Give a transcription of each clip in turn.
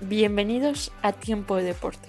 Bienvenidos a Tiempo de Deporte.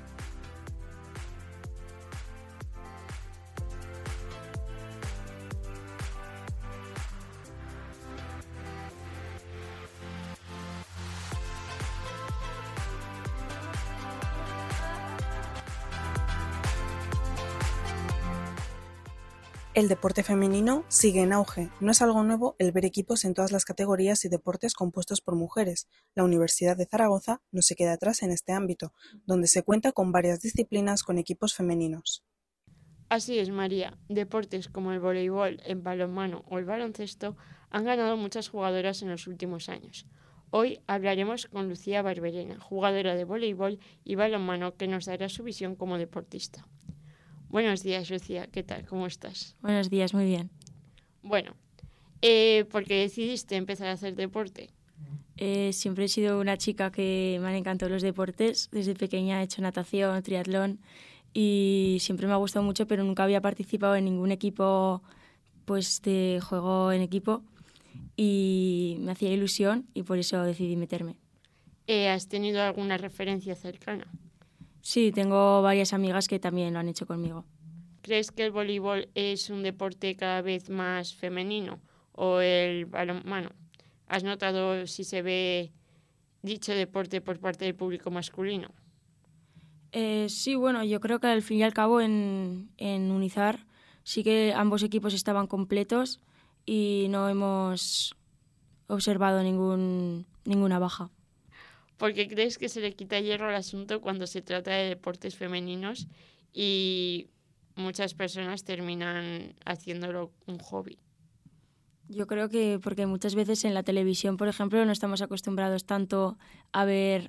El deporte femenino sigue en auge. No es algo nuevo el ver equipos en todas las categorías y deportes compuestos por mujeres. La Universidad de Zaragoza no se queda atrás en este ámbito, donde se cuenta con varias disciplinas con equipos femeninos. Así es, María. Deportes como el voleibol, el balonmano o el baloncesto han ganado muchas jugadoras en los últimos años. Hoy hablaremos con Lucía Barberena, jugadora de voleibol y balonmano, que nos dará su visión como deportista. Buenos días, Lucía. ¿Qué tal? ¿Cómo estás? Buenos días, muy bien. Bueno, ¿por qué decidiste empezar a hacer deporte? Siempre he sido una chica que me han encantado los deportes. Desde pequeña he hecho natación, triatlón y siempre me ha gustado mucho, pero nunca había participado en ningún equipo de juego en equipo y me hacía ilusión y por eso decidí meterme. ¿Has tenido alguna referencia cercana? Sí, tengo varias amigas que también lo han hecho conmigo. ¿Crees que el voleibol es un deporte cada vez más femenino o el balonmano? ¿Has notado si se ve dicho deporte por parte del público masculino? Sí, bueno, yo creo que al fin y al cabo en Unizar sí que ambos equipos estaban completos y no hemos observado ninguna baja. ¿Por qué crees que se le quita hierro al asunto cuando se trata de deportes femeninos y muchas personas terminan haciéndolo un hobby? Yo creo que porque muchas veces en la televisión, por ejemplo, no estamos acostumbrados tanto a ver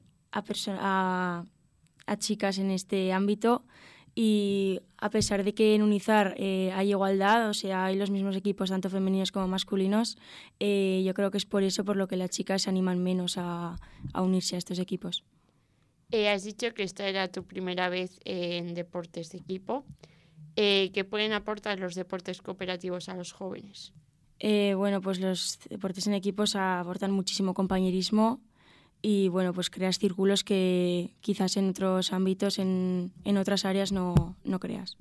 a chicas en este ámbito y a pesar de que en Unizar hay igualdad, o sea, hay los mismos equipos tanto femeninos como masculinos, yo creo que es por eso por lo que las chicas se animan menos a unirse a estos equipos. Has dicho que esta era tu primera vez en deportes de equipo. ¿Qué pueden aportar los deportes cooperativos a los jóvenes? Bueno, pues los deportes en equipos aportan muchísimo compañerismo y bueno, pues creas círculos que quizás en otros ámbitos, en otras áreas no creas.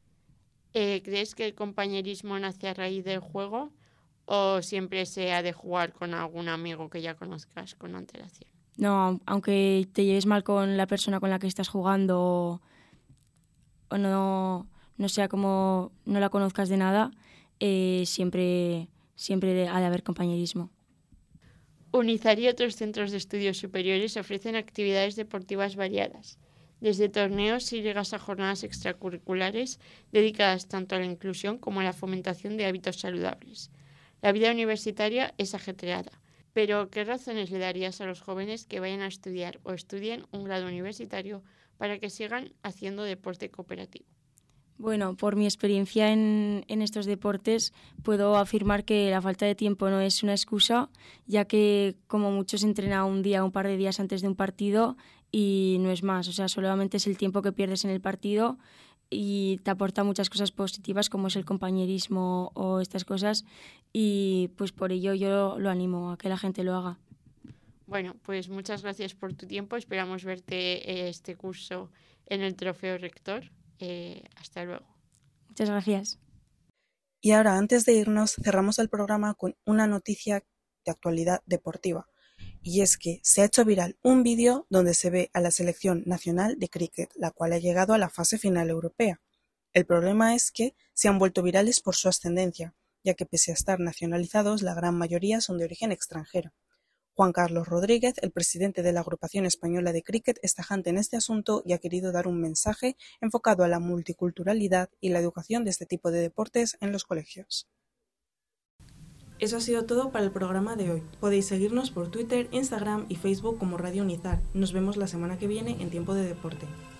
¿Crees que el compañerismo nace a raíz del juego o siempre se ha de jugar con algún amigo que ya conozcas con antelación? No, aunque te lleves mal con la persona con la que estás jugando o no sea como no la conozcas de nada, siempre ha de haber compañerismo. Unizar y otros centros de estudios superiores ofrecen actividades deportivas variadas, desde torneos y ligas a jornadas extracurriculares dedicadas tanto a la inclusión como a la fomentación de hábitos saludables. La vida universitaria es ajetreada, pero ¿qué razones le darías a los jóvenes que vayan a estudiar o estudien un grado universitario para que sigan haciendo deporte cooperativo? Bueno, por mi experiencia en estos deportes puedo afirmar que la falta de tiempo no es una excusa, ya que como mucho se entrena un día, un par de días antes de un partido y no es más. O sea, solamente es el tiempo que pierdes en el partido y te aporta muchas cosas positivas como es el compañerismo o estas cosas y pues por ello yo lo animo a que la gente lo haga. Bueno, pues muchas gracias por tu tiempo. Esperamos verte este curso en el Trofeo Rector. Hasta luego. Muchas gracias. Y ahora, antes de irnos, cerramos el programa con una noticia de actualidad deportiva. Y es que se ha hecho viral un vídeo donde se ve a la selección nacional de cricket, la cual ha llegado a la fase final europea. El problema es que se han vuelto virales por su ascendencia, ya que pese a estar nacionalizados, la gran mayoría son de origen extranjero. Juan Carlos Rodríguez, el presidente de la Agrupación Española de Cricket, es tajante en este asunto y ha querido dar un mensaje enfocado a la multiculturalidad y la educación de este tipo de deportes en los colegios. Eso ha sido todo para el programa de hoy. Podéis seguirnos por Twitter, Instagram y Facebook como Radio Unizar. Nos vemos la semana que viene en Tiempo de Deporte.